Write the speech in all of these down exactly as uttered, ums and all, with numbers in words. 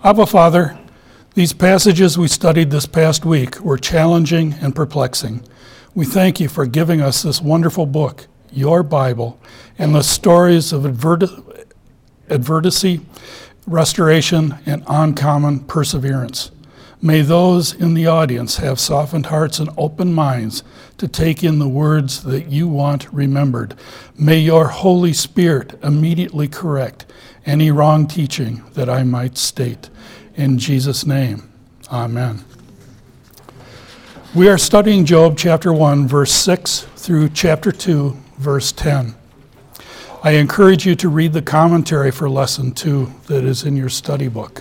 Abba, Father, these passages we studied this past week were challenging and perplexing. We thank you for giving us this wonderful book, your Bible, and the stories of adver- adversity, restoration, and uncommon perseverance. May those in the audience have softened hearts and open minds to take in the words that you want remembered. May your Holy Spirit immediately correct any wrong teaching that I might state. In Jesus' name, amen. We are studying Job chapter one, verse six through chapter two, verse ten. I encourage you to read the commentary for lesson two that is in your study book.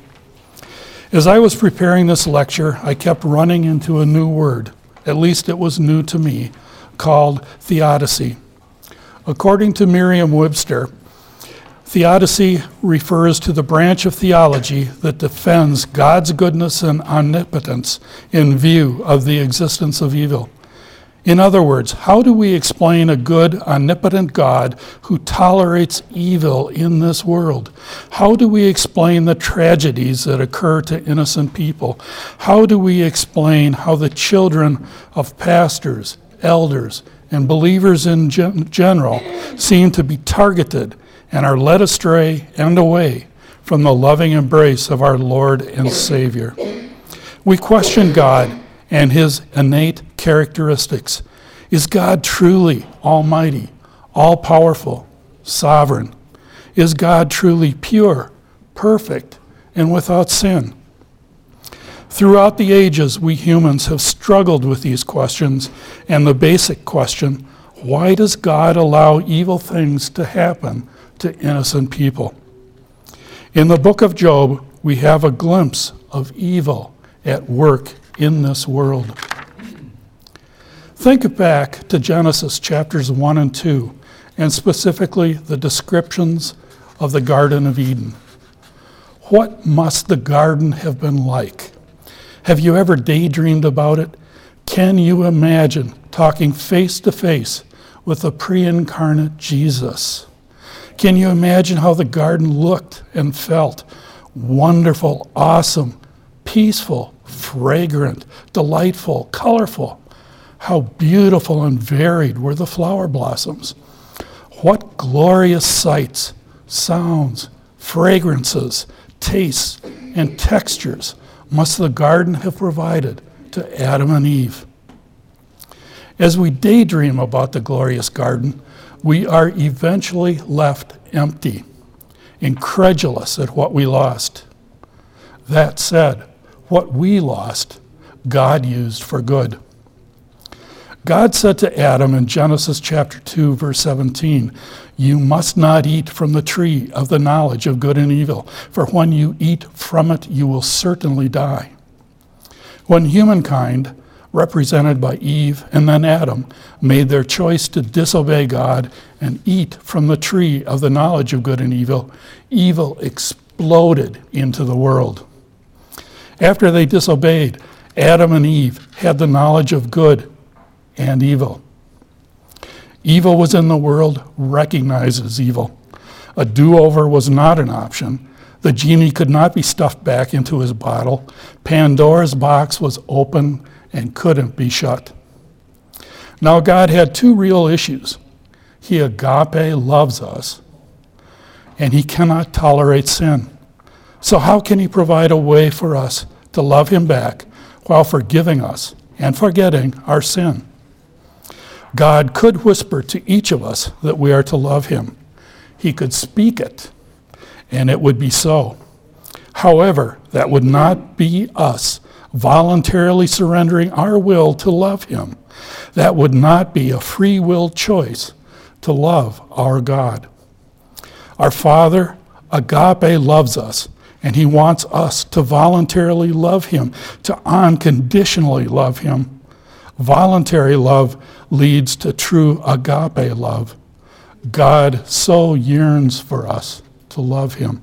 As I was preparing this lecture, I kept running into a new word, at least it was new to me, called theodicy. According to Merriam-Webster, theodicy refers to the branch of theology that defends God's goodness and omnipotence in view of the existence of evil. In other words, how do we explain a good, omnipotent God who tolerates evil in this world? How do we explain the tragedies that occur to innocent people? How do we explain how the children of pastors, elders, and believers in gen- general seem to be targeted and are led astray and away from the loving embrace of our Lord and Savior? We question God and his innate characteristics. Is God truly almighty, all-powerful, sovereign? Is God truly pure, perfect, and without sin? Throughout the ages, we humans have struggled with these questions, and the basic question, why does God allow evil things to happen to innocent people? In the book of Job, we have a glimpse of evil at work in this world. Think back to Genesis chapters one and two, and specifically the descriptions of the Garden of Eden. What must the garden have been like? Have you ever daydreamed about it? Can you imagine talking face to face with the pre-incarnate Jesus? Can you imagine how the garden looked and felt? Wonderful, awesome, peaceful, fragrant, delightful, colorful. How beautiful and varied were the flower blossoms. What glorious sights, sounds, fragrances, tastes, and textures must the garden have provided to Adam and Eve? As we daydream about the glorious garden, we are eventually left empty, incredulous at what we lost. That said, what we lost, God used for good. God said to Adam in Genesis chapter two, verse seventeen, "You must not eat from the tree of the knowledge of good and evil, for when you eat from it, you will certainly die." When humankind, represented by Eve and then Adam, made their choice to disobey God and eat from the tree of the knowledge of good and evil, evil exploded into the world. After they disobeyed, Adam and Eve had the knowledge of good and evil. Evil was in the world, recognized as evil. A do-over was not an option. The genie could not be stuffed back into his bottle. Pandora's box was open and couldn't be shut. Now God had two real issues. He agape loves us, and he cannot tolerate sin. So how can he provide a way for us to love him back while forgiving us and forgetting our sin? God could whisper to each of us that we are to love him. He could speak it, and it would be so. However, that would not be us voluntarily surrendering our will to love him. That would not be a free will choice to love our God. Our Father, agape, loves us, and he wants us to voluntarily love him, to unconditionally love him. Voluntary love leads to true agape love. God so yearns for us to love him.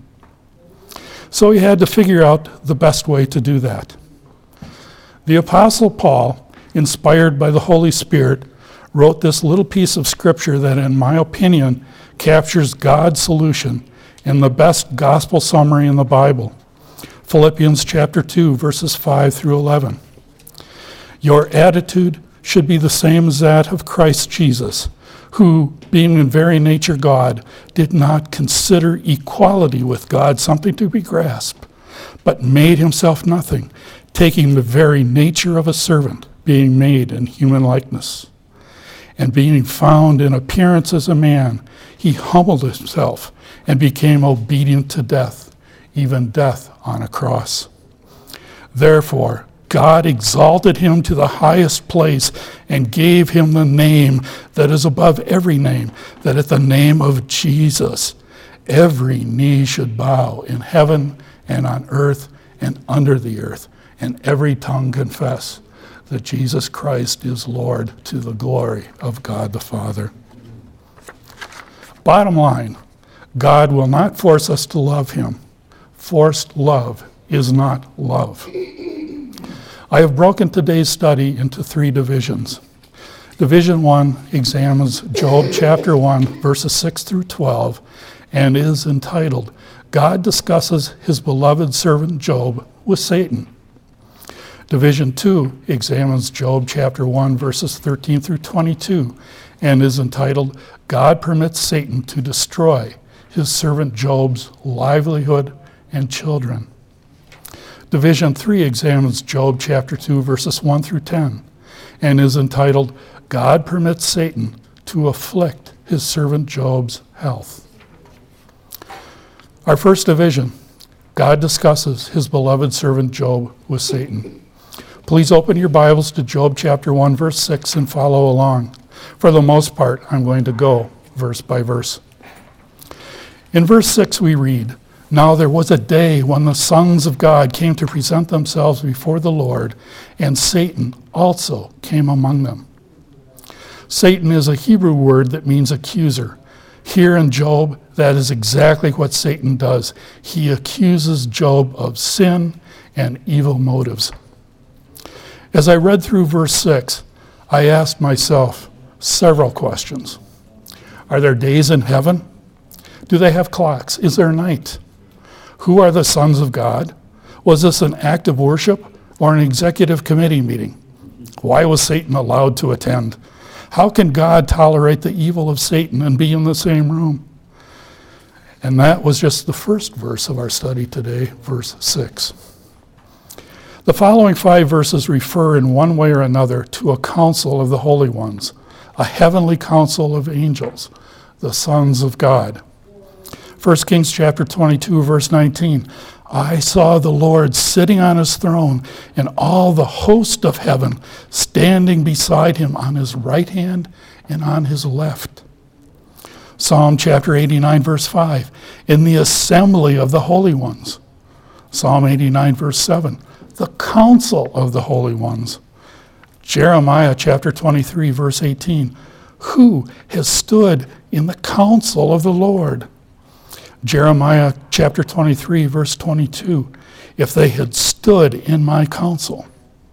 So he had to figure out the best way to do that. The Apostle Paul, inspired by the Holy Spirit, wrote this little piece of scripture that, in my opinion, captures God's solution in the best gospel summary in the Bible. Philippians chapter two, verses five through eleven. Your attitude should be the same as that of Christ Jesus, who, being in very nature God, did not consider equality with God something to be grasped, but made himself nothing, taking the very nature of a servant, being made in human likeness. And being found in appearance as a man, he humbled himself and became obedient to death, even death on a cross. Therefore, God exalted him to the highest place and gave him the name that is above every name, that at the name of Jesus, every knee should bow in heaven and on earth and under the earth, and every tongue confess that Jesus Christ is Lord, to the glory of God the Father. Bottom line, God will not force us to love him. Forced love is not love. I have broken today's study into three divisions. Division one examines Job chapter one, verses six through twelve, and is entitled, God Discusses His Beloved Servant Job with Satan. Division two examines Job chapter one, verses thirteen through twenty-two, and is entitled, God Permits Satan to Destroy His Servant Job's Livelihood and Children. Division three examines Job chapter two, verses one through ten, and is entitled, God Permits Satan to Afflict His Servant Job's Health. Our first division, God Discusses His Beloved Servant Job with Satan. Please open your Bibles to Job chapter one, verse six, and follow along. For the most part, I'm going to go verse by verse. In verse six we read, Now there was a day when the sons of God came to present themselves before the Lord, and Satan also came among them. Satan is a Hebrew word that means accuser. Here in Job, that is exactly what Satan does. He accuses Job of sin and evil motives. As I read through verse six, I asked myself several questions. Are there days in heaven? Do they have clocks? Is there night? Who are the sons of God? Was this an act of worship or an executive committee meeting? Why was Satan allowed to attend? How can God tolerate the evil of Satan and be in the same room? And that was just the first verse of our study today, verse six. The following five verses refer in one way or another to a council of the holy ones, a heavenly council of angels, the sons of God. First Kings chapter twenty-two, verse nineteen, I saw the Lord sitting on his throne, and all the host of heaven standing beside him on his right hand and on his left. Psalm chapter eighty-nine, verse five, in the assembly of the holy ones. Psalm eighty-nine, verse seven, the council of the holy ones. Jeremiah chapter twenty-three, verse eighteen, who has stood in the council of the Lord? Jeremiah chapter twenty-three, verse twenty-two, if they had stood in my counsel.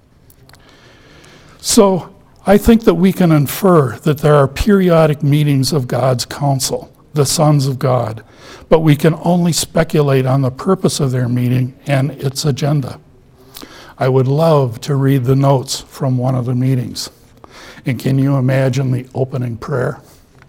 So I think that we can infer that there are periodic meetings of God's council, the sons of God, but we can only speculate on the purpose of their meeting and its agenda. I would love to read the notes from one of the meetings. And can you imagine the opening prayer?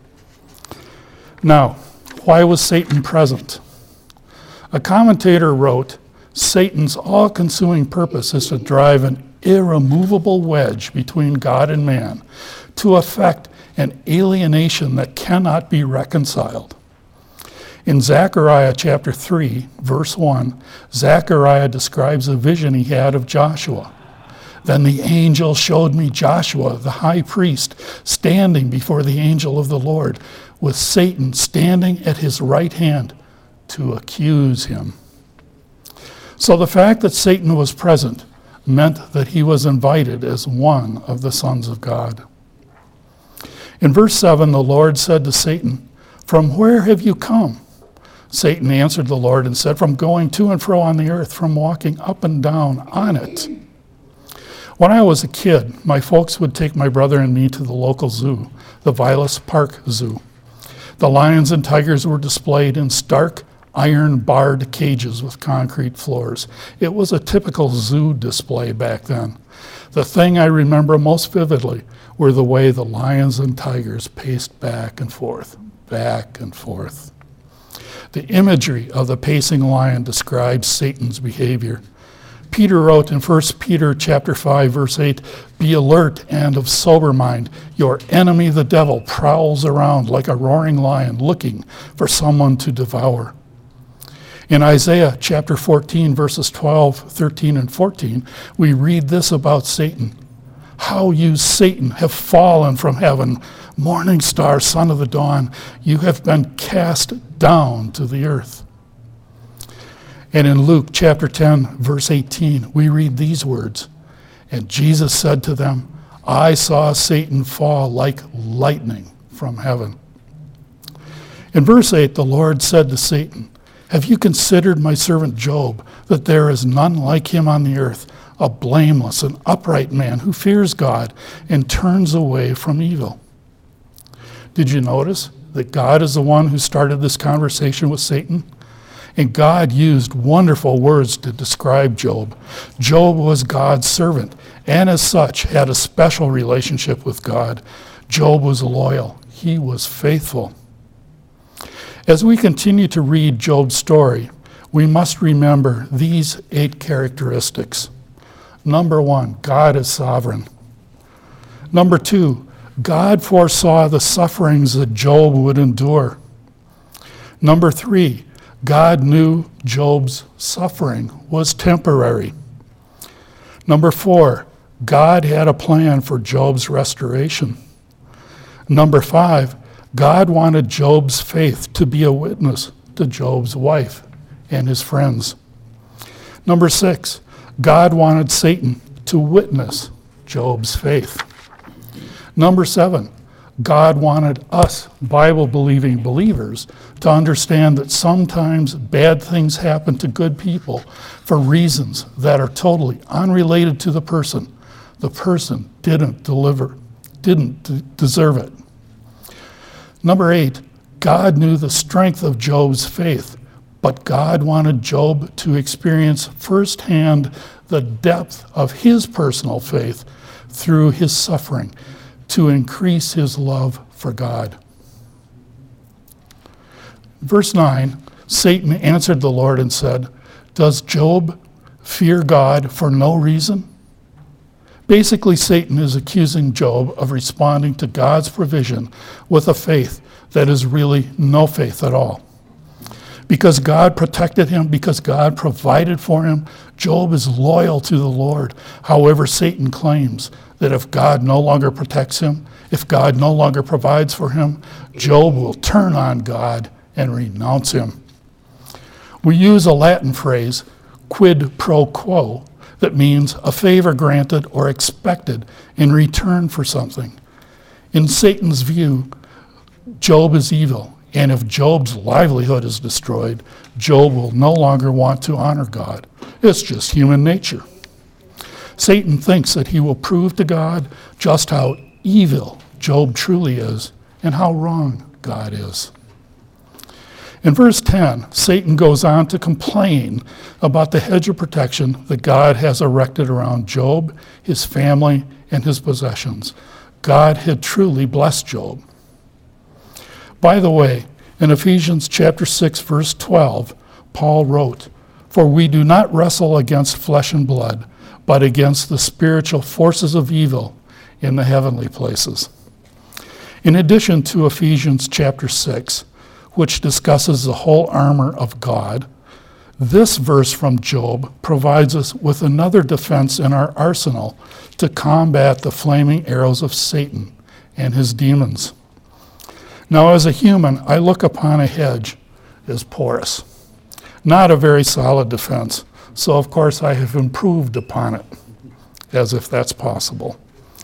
Now, why was Satan present? A commentator wrote, Satan's all-consuming purpose is to drive an irremovable wedge between God and man, to effect an alienation that cannot be reconciled. In Zechariah chapter three, verse one, Zechariah describes a vision he had of Joshua. Then the angel showed me Joshua, the high priest, standing before the angel of the Lord, with Satan standing at his right hand to accuse him. So the fact that Satan was present meant that he was invited as one of the sons of God. In verse seven, the Lord said to Satan, From where have you come? Satan answered the Lord and said, From going to and fro on the earth, from walking up and down on it. When I was a kid, my folks would take my brother and me to the local zoo, the Vilas Park Zoo. The lions and tigers were displayed in stark, iron-barred cages with concrete floors. It was a typical zoo display back then. The thing I remember most vividly were the way the lions and tigers paced back and forth, back and forth. The imagery of the pacing lion describes Satan's behavior. Peter wrote in First Peter chapter five, verse eight, "Be alert and of sober mind. Your enemy, the devil, prowls around like a roaring lion looking for someone to devour." In Isaiah chapter fourteen, verses twelve, thirteen, and fourteen, we read this about Satan. "How you, Satan, have fallen from heaven, morning star, son of the dawn. You have been cast down to the earth." And in Luke chapter ten, verse eighteen, we read these words, "And Jesus said to them, I saw Satan fall like lightning from heaven." In verse eight, the Lord said to Satan, "Have you considered my servant Job, that there is none like him on the earth, a blameless and upright man who fears God and turns away from evil?" Did you notice that God is the one who started this conversation with Satan? And God used wonderful words to describe Job. Job was God's servant, and as such had a special relationship with God. Job was loyal. He was faithful. As we continue to read Job's story, we must remember these eight characteristics. Number one, God is sovereign. Number two, God foresaw the sufferings that Job would endure. Number three, God knew Job's suffering was temporary. Number four, God had a plan for Job's restoration. Number five, God wanted Job's faith to be a witness to Job's wife and his friends. Number six, God wanted Satan to witness Job's faith. Number seven, God wanted us, Bible-believing believers, to understand that sometimes bad things happen to good people for reasons that are totally unrelated to the person. The person didn't deliver, didn't d- deserve it. Number eight, God knew the strength of Job's faith, but God wanted Job to experience firsthand the depth of his personal faith through his suffering, to increase his love for God. Verse nine, Satan answered the Lord and said, "Does Job fear God for no reason?" Basically, Satan is accusing Job of responding to God's provision with a faith that is really no faith at all. Because God protected him, because God provided for him, Job is loyal to the Lord. However, Satan claims that if God no longer protects him, if God no longer provides for him, Job will turn on God and renounce him. We use a Latin phrase, quid pro quo, that means a favor granted or expected in return for something. In Satan's view, Job is evil, and if Job's livelihood is destroyed, Job will no longer want to honor God. It's just human nature. Satan thinks that he will prove to God just how evil Job truly is and how wrong God is. In verse ten, Satan goes on to complain about the hedge of protection that God has erected around Job, his family, and his possessions. God had truly blessed Job. By the way, in Ephesians chapter six, verse twelve, Paul wrote, "For we do not wrestle against flesh and blood, but against the spiritual forces of evil in the heavenly places." In addition to Ephesians chapter six, which discusses the whole armor of God, this verse from Job provides us with another defense in our arsenal to combat the flaming arrows of Satan and his demons. Now, as a human, I look upon a hedge as porous, not a very solid defense, so of course I have improved upon it, as if that's possible.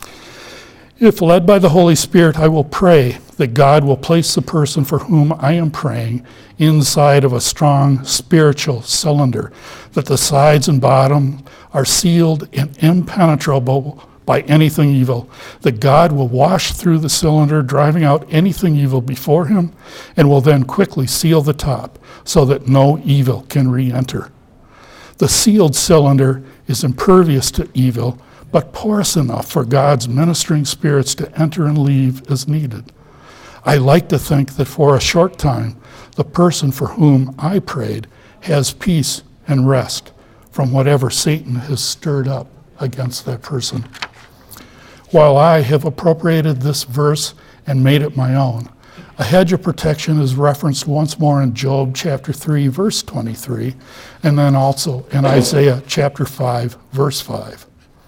If led by the Holy Spirit, I will pray that God will place the person for whom I am praying inside of a strong spiritual cylinder, that the sides and bottom are sealed and impenetrable by anything evil, that God will wash through the cylinder, driving out anything evil before him, and will then quickly seal the top so that no evil can re-enter. The sealed cylinder is impervious to evil, but porous enough for God's ministering spirits to enter and leave as needed. I like to think that for a short time, the person for whom I prayed has peace and rest from whatever Satan has stirred up against that person. While I have appropriated this verse and made it my own, a hedge of protection is referenced once more in Job chapter three, verse twenty-three, and then also in Isaiah chapter five, verse five.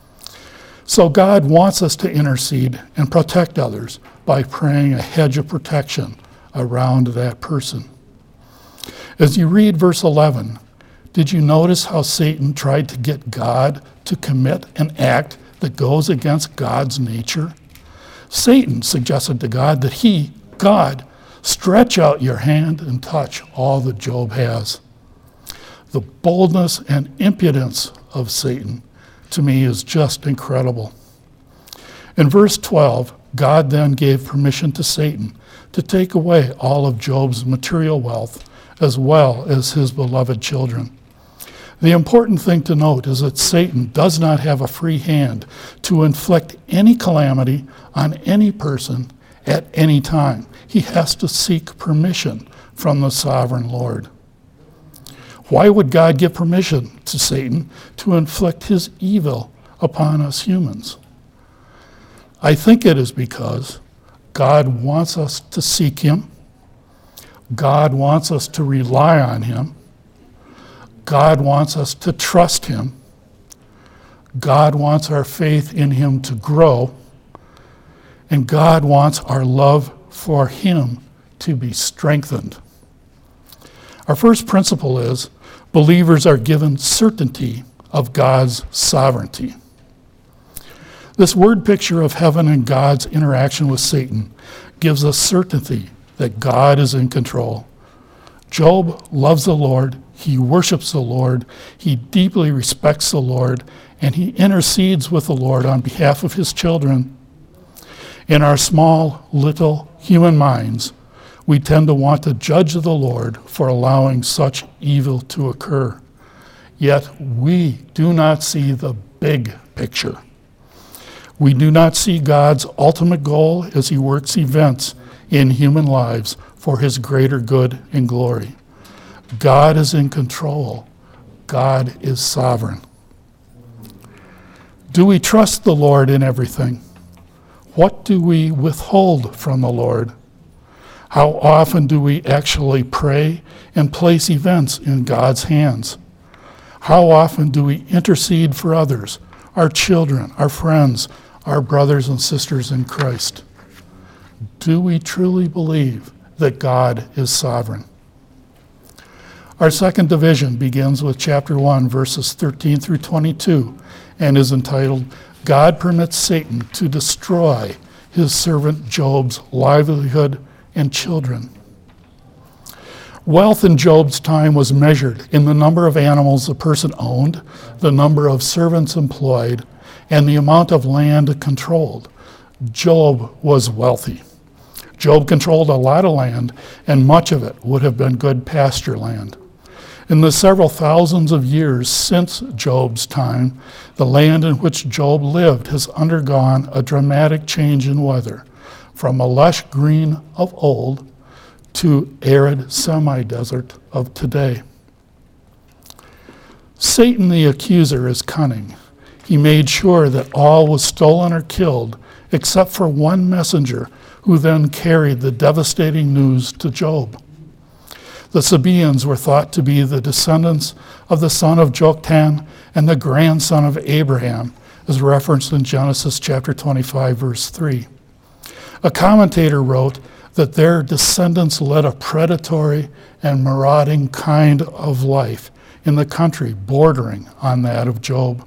So God wants us to intercede and protect others by praying a hedge of protection around that person. As you read verse eleven, did you notice how Satan tried to get God to commit an act that goes against God's nature? Satan suggested to God that he, God, stretch out your hand and touch all that Job has. The boldness and impudence of Satan, to me, is just incredible. In verse twelve, God then gave permission to Satan to take away all of Job's material wealth as well as his beloved children. The important thing to note is that Satan does not have a free hand to inflict any calamity on any person at any time. He has to seek permission from the sovereign Lord. Why would God give permission to Satan to inflict his evil upon us humans? I think it is because God wants us to seek him. God wants us to rely on him. God wants us to trust him. God wants our faith in him to grow. And God wants our love for him to be strengthened. Our first principle is believers are given certainty of God's sovereignty. This word picture of heaven and God's interaction with Satan gives us certainty that God is in control. Job loves the Lord, he worships the Lord, he deeply respects the Lord, and he intercedes with the Lord on behalf of his children. In our small, little human minds, we tend to want to judge the Lord for allowing such evil to occur. Yet we do not see the big picture. We do not see God's ultimate goal as he works events in human lives for his greater good and glory. God is in control. God is sovereign. Do we trust the Lord in everything? What do we withhold from the Lord? How often do we actually pray and place events in God's hands? How often do we intercede for others, our children, our friends, our brothers and sisters in Christ? Do we truly believe that God is sovereign? Our second division begins with chapter one, verses thirteen through twenty-two, and is entitled, God Permits Satan to Destroy His Servant Job's Livelihood and Children. Wealth in Job's time was measured in the number of animals a person owned, the number of servants employed, and the amount of land controlled. Job was wealthy. Job controlled a lot of land, and much of it would have been good pasture land. In the several thousands of years since Job's time, the land in which Job lived has undergone a dramatic change in weather, from a lush green of old to arid semi-desert of today. Satan the accuser is cunning. He made sure that all was stolen or killed except for one messenger who then carried the devastating news to Job. The Sabaeans were thought to be the descendants of the son of Joktan and the grandson of Abraham, as referenced in Genesis chapter twenty-five, verse three. A commentator wrote that their descendants led a predatory and marauding kind of life in the country bordering on that of Job.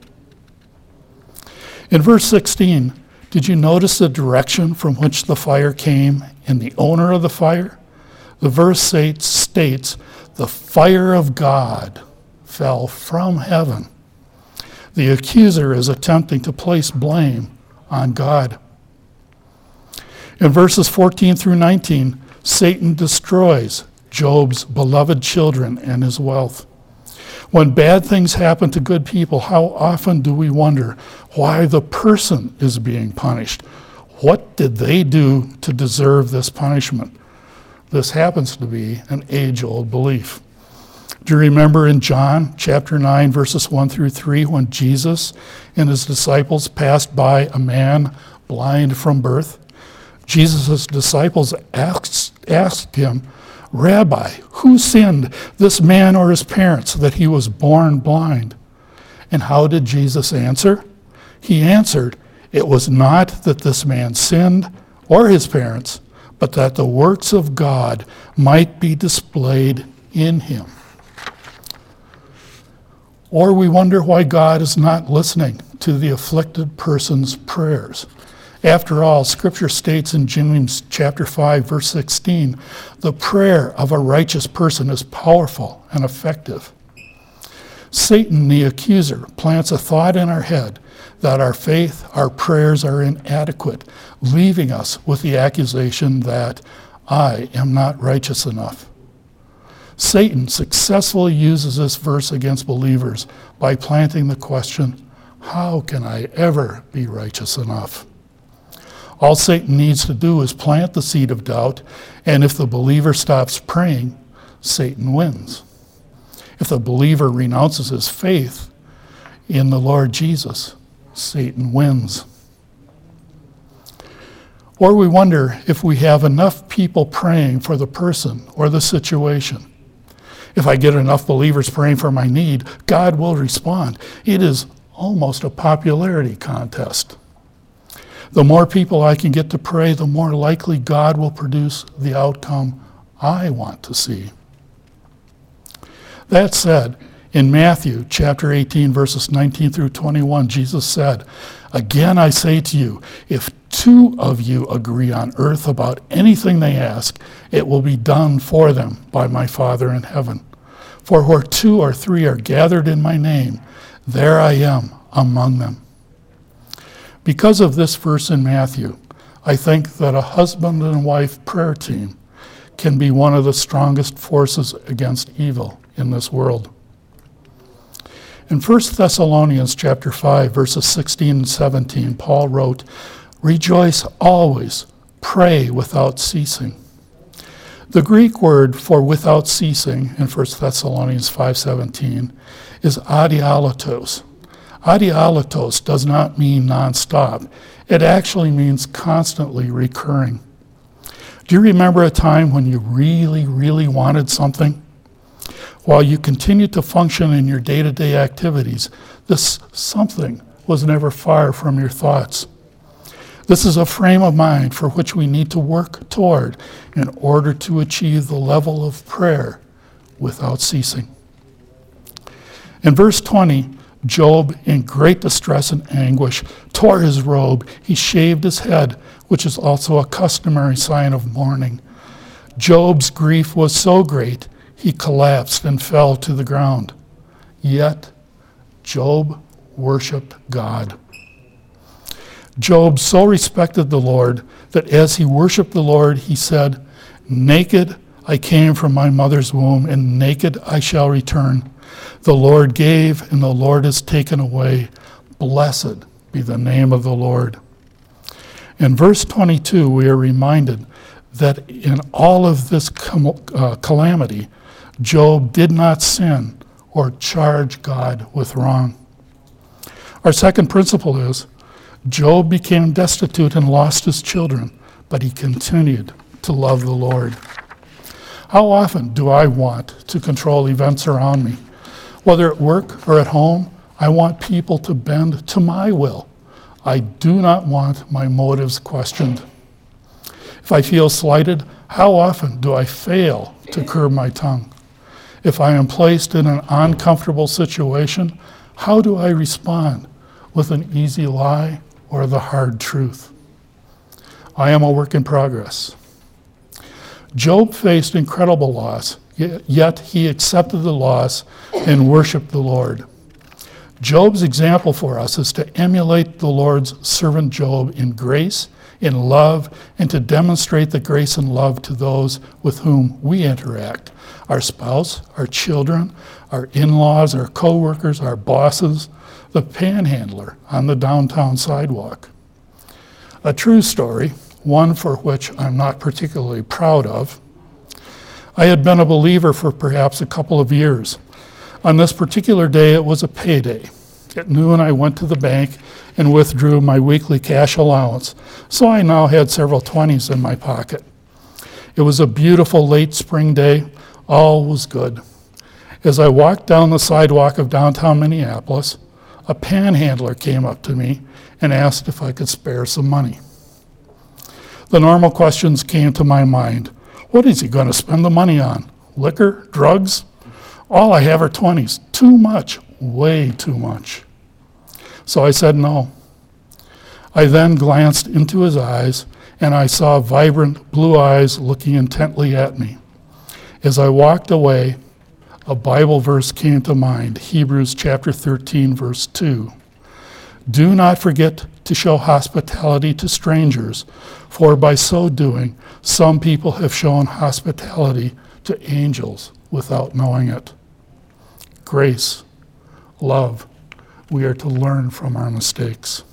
In verse sixteen, did you notice the direction from which the fire came and the owner of the fire? The verse states, the fire of God fell from heaven. The accuser is attempting to place blame on God. In verses fourteen through nineteen, Satan destroys Job's beloved children and his wealth. When bad things happen to good people, how often do we wonder why the person is being punished? What did they do to deserve this punishment? This happens to be an age-old belief. Do you remember in John chapter nine, verses one through three, when Jesus and his disciples passed by a man blind from birth? Jesus' disciples asked, asked him, "Rabbi, who sinned, this man or his parents, that he was born blind?" And how did Jesus answer? He answered, "It was not that this man sinned or his parents, but that the works of God might be displayed in him." Or we wonder why God is not listening to the afflicted person's prayers. After all, Scripture states in James chapter five, verse sixteen, the prayer of a righteous person is powerful and effective. Satan, the accuser, plants a thought in our head that our faith, our prayers are inadequate, leaving us with the accusation that I am not righteous enough. Satan successfully uses this verse against believers by planting the question, how can I ever be righteous enough? All Satan needs to do is plant the seed of doubt, and if the believer stops praying, Satan wins. If the believer renounces his faith in the Lord Jesus, Satan wins. Or we wonder if we have enough people praying for the person or the situation. If I get enough believers praying for my need, God will respond. It is almost a popularity contest. The more people I can get to pray, the more likely God will produce the outcome I want to see. That said, in Matthew chapter eighteen, verses nineteen through twenty-one, Jesus said, "Again I say to you, if two of you agree on earth about anything they ask, it will be done for them by my Father in heaven. For where two or three are gathered in my name, there I am among them." Because of this verse in Matthew, I think that a husband and wife prayer team can be one of the strongest forces against evil in this world. In First Thessalonians chapter five, verses sixteen and seventeen, Paul wrote, "Rejoice always, pray without ceasing." The Greek word for without ceasing in First Thessalonians five seventeen is adialatos. Adialatos does not mean nonstop. It actually means constantly recurring. Do you remember a time when you really, really wanted something? While you continued to function in your day-to-day activities, this something was never far from your thoughts. This is a frame of mind for which we need to work toward in order to achieve the level of prayer without ceasing. In verse twenty, Job, in great distress and anguish, tore his robe. He shaved his head, which is also a customary sign of mourning. Job's grief was so great, he collapsed and fell to the ground. Yet, Job worshiped God. Job so respected the Lord that as he worshiped the Lord, he said, "Naked I came from my mother's womb, and naked I shall return. The Lord gave, and the Lord has taken away. Blessed be the name of the Lord." In verse twenty-two, we are reminded that in all of this com- uh, calamity, Job did not sin or charge God with wrong. Our second principle is, Job became destitute and lost his children, but he continued to love the Lord. How often do I want to control events around me? Whether at work or at home, I want people to bend to my will. I do not want my motives questioned. If I feel slighted, how often do I fail to curb my tongue? If I am placed in an uncomfortable situation, how do I respond? With an easy lie or the hard truth? I am a work in progress. Job faced incredible loss, yet he accepted the loss and worshiped the Lord. Job's example for us is to emulate the Lord's servant Job in grace, in love, and to demonstrate the grace and love to those with whom we interact. Our spouse, our children, our in-laws, our co-workers, our bosses, the panhandler on the downtown sidewalk. A true story, one for which I'm not particularly proud of. I had been a believer for perhaps a couple of years. On this particular day, it was a payday. At noon, I went to the bank and withdrew my weekly cash allowance, so I now had several twenties in my pocket. It was a beautiful late spring day. All was good. As I walked down the sidewalk of downtown Minneapolis, a panhandler came up to me and asked if I could spare some money. The normal questions came to my mind. What is he going to spend the money on? Liquor? Drugs? All I have are twenties. Too much. Way too much. So I said no. I then glanced into his eyes, and I saw vibrant blue eyes looking intently at me. As I walked away, a Bible verse came to mind, Hebrews chapter thirteen, verse two. Do not forget to show hospitality to strangers, for by so doing, some people have shown hospitality to angels without knowing it. Grace, love, we are to learn from our mistakes.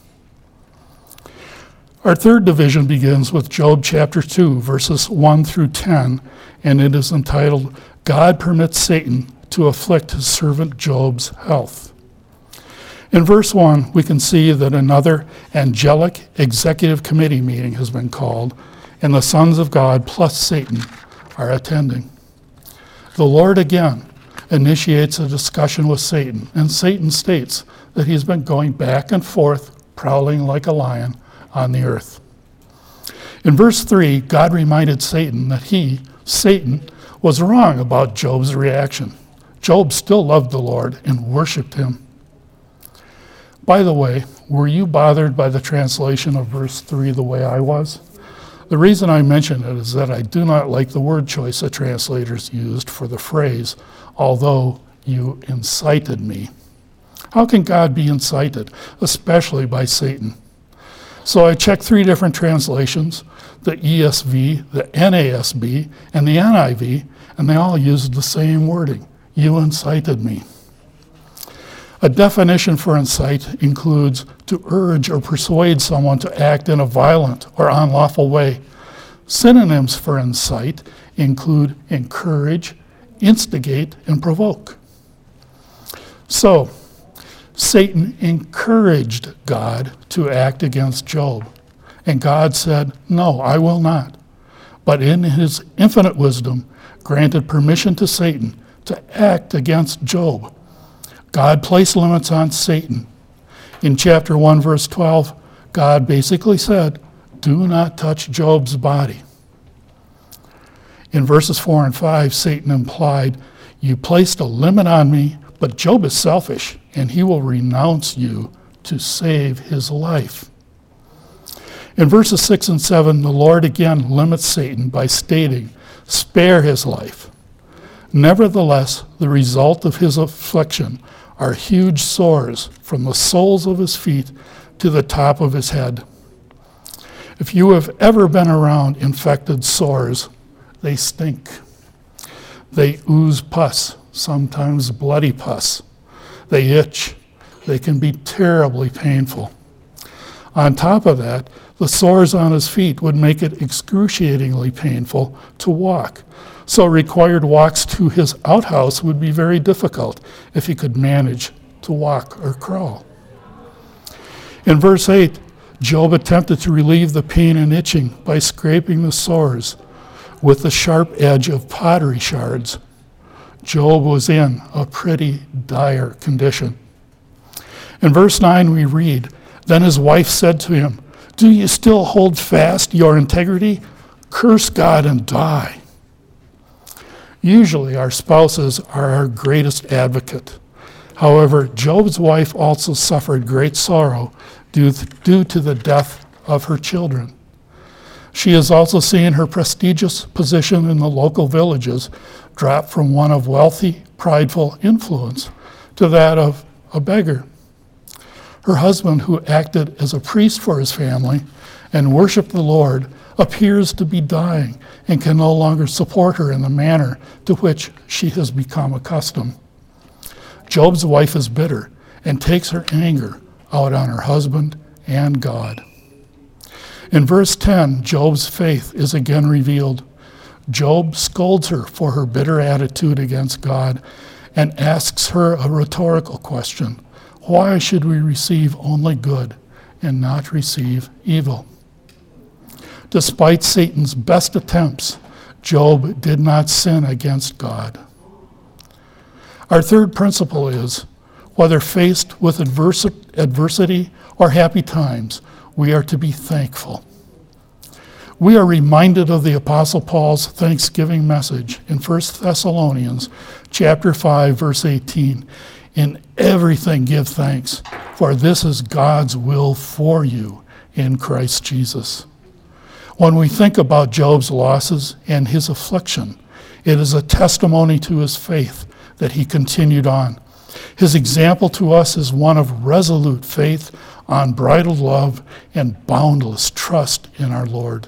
Our third division begins with Job chapter two, verses one through ten, and it is entitled, God Permits Satan to Afflict His Servant Job's Health. In verse one, we can see that another angelic executive committee meeting has been called, and the sons of God plus Satan are attending. The Lord again initiates a discussion with Satan, and Satan states that he's been going back and forth, prowling like a lion on the earth. In verse three, God reminded Satan that he, Satan, was wrong about Job's reaction. Job still loved the Lord and worshiped him. By the way, were you bothered by the translation of verse three the way I was? The reason I mention it is that I do not like the word choice the translators used for the phrase, although you incited me. How can God be incited, especially by Satan? So I checked three different translations, the E S V, the N A S B, and the N I V, and they all used the same wording, you incited me. A definition for incite includes to urge or persuade someone to act in a violent or unlawful way. Synonyms for incite include encourage, instigate, and provoke. So, Satan encouraged God to act against Job, and God said, no, I will not. But in his infinite wisdom, granted permission to Satan to act against Job. God placed limits on Satan. In chapter one, verse twelve, God basically said, do not touch Job's body. In verses four and five, Satan implied, you placed a limit on me, but Job is selfish, and he will renounce you to save his life. In verses six and seven, the Lord again limits Satan by stating, spare his life. Nevertheless, the result of his affliction are huge sores from the soles of his feet to the top of his head. If you have ever been around infected sores, they stink. They ooze pus, sometimes bloody pus. They itch. They can be terribly painful. On top of that, the sores on his feet would make it excruciatingly painful to walk. So required walks to his outhouse would be very difficult if he could manage to walk or crawl. In verse eight, Job attempted to relieve the pain and itching by scraping the sores with the sharp edge of pottery shards. Job was in a pretty dire condition. In verse nine we read, then his wife said to him, do you still hold fast your integrity? Curse God and die. Usually our spouses are our greatest advocate. However, Job's wife also suffered great sorrow due, due to the death of her children. She has also seen her prestigious position in the local villages drop from one of wealthy, prideful influence to that of a beggar. Her husband, who acted as a priest for his family and worshiped the Lord, appears to be dying and can no longer support her in the manner to which she has become accustomed. Job's wife is bitter and takes her anger out on her husband and God. In verse ten, Job's faith is again revealed. Job scolds her for her bitter attitude against God and asks her a rhetorical question: why should we receive only good and not receive evil? Despite Satan's best attempts, Job did not sin against God. Our third principle is, whether faced with adversi- adversity or happy times, we are to be thankful. We are reminded of the Apostle Paul's thanksgiving message in First Thessalonians chapter five, verse eighteen. In everything give thanks, for this is God's will for you in Christ Jesus. When we think about Job's losses and his affliction, it is a testimony to his faith that he continued on. His example to us is one of resolute faith, unbridled love, and boundless trust in our Lord.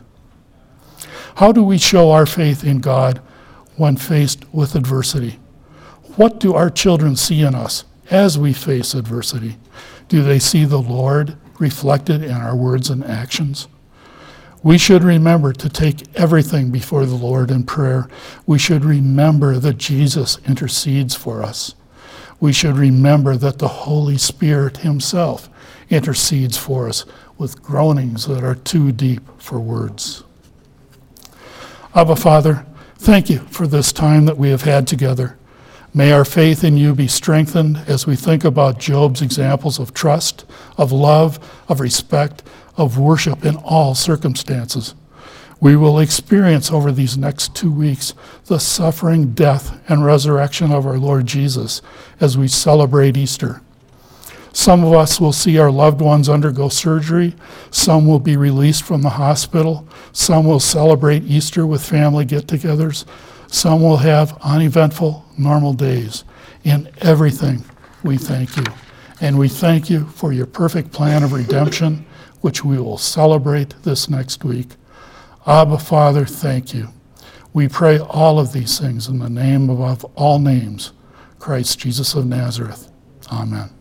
How do we show our faith in God when faced with adversity? What do our children see in us as we face adversity? Do they see the Lord reflected in our words and actions? We should remember to take everything before the Lord in prayer. We should remember that Jesus intercedes for us. We should remember that the Holy Spirit himself intercedes for us with groanings that are too deep for words. Abba, Father, thank you for this time that we have had together. May our faith in you be strengthened as we think about Job's examples of trust, of love, of respect, of worship in all circumstances. We will experience over these next two weeks the suffering, death, and resurrection of our Lord Jesus as we celebrate Easter. Some of us will see our loved ones undergo surgery. Some will be released from the hospital. Some will celebrate Easter with family get-togethers. Some will have uneventful, normal days. In everything, we thank you. And we thank you for your perfect plan of redemption, which we will celebrate this next week. Abba, Father, thank you. We pray all of these things in the name above all names, Christ Jesus of Nazareth. Amen.